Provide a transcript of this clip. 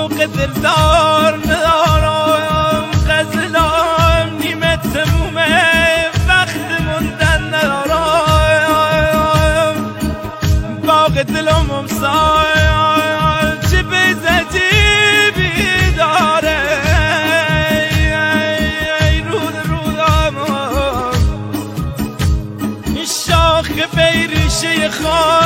شوق دلدار ندارم، غزلام نیمه تمومه وقت موندن ندارم. باغ دلم امسال چه بیزتی بیداره، رود این شاخ بیریشه خان